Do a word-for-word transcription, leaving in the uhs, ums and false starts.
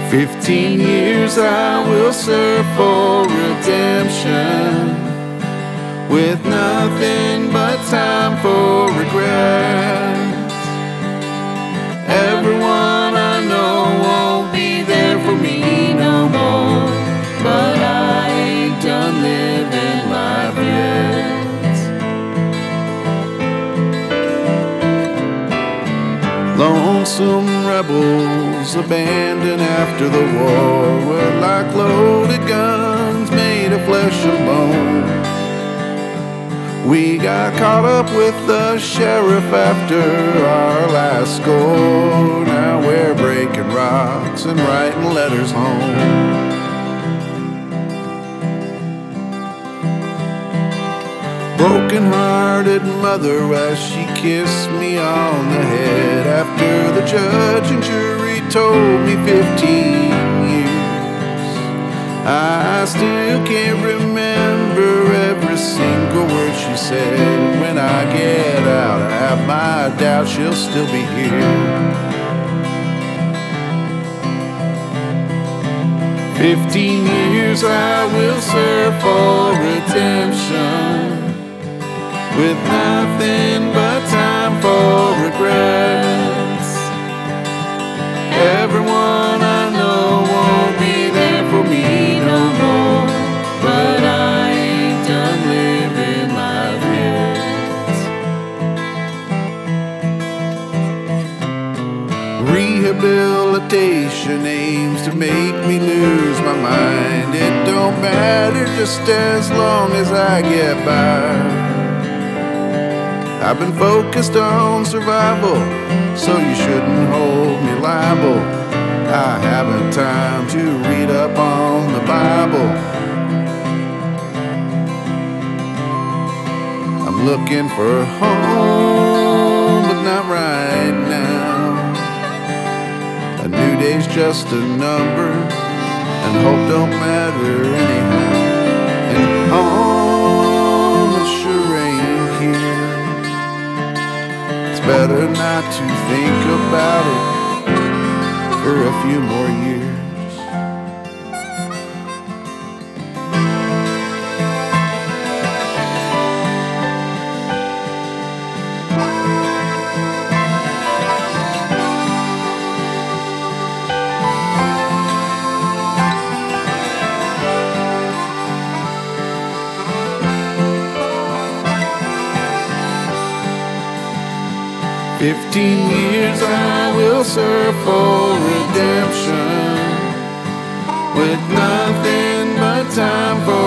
Fifteen years I will serve for redemption, with nothing but time for regrets. Everyone I know won't be there for me no more, but I ain't done living life yet. Lonesome rebels abandoned after the war were like loaded guns made of flesh and bone. We got caught up with the sheriff after our last score. Now we're breaking rocks and writing letters home. Broken-hearted mother as she kissed me on the head after the judge and jury told me fifteen years. I still can't remember every single word she said. When I get out, I have my doubts she'll still be here. Fifteen years I will serve for redemption, with nothing but time for regrets. Everyone I know won't be there for me no more, but I ain't done living life yet. Rehabilitation aims to make me lose my mind. It don't matter just as long as I get by. I've been focused on survival, so you shouldn't hold me liable. I haven't time to read up on the Bible. I'm looking for home, but not right now. A new day's just a number, and hope don't matter anyhow. And home, it sure ain't here. Better not to think about it for a few more years. Fifteen years I will serve for redemption, with nothing but time for